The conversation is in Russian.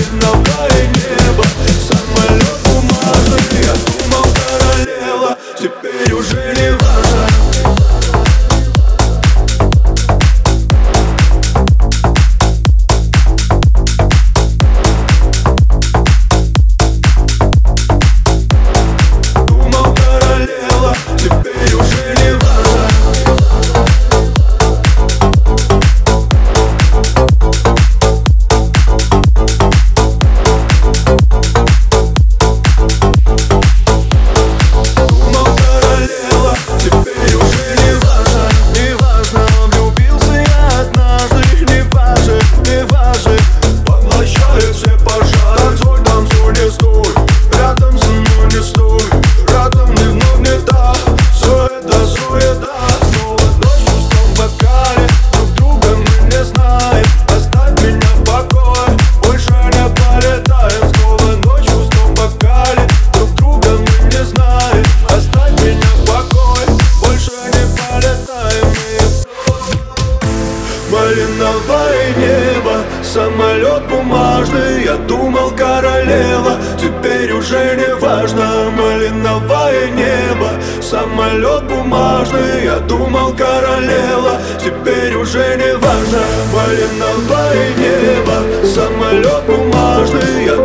малиновое небо, самолет бумажный. Я думал, королева, теперь уже не важно. Малиновое небо, самолет бумажный. Я думал, королева, теперь уже не важно. Малиновое небо, самолет бумажный. Я думал, королева, теперь уже не важно. Малиновое небо, самолет бумажный. Я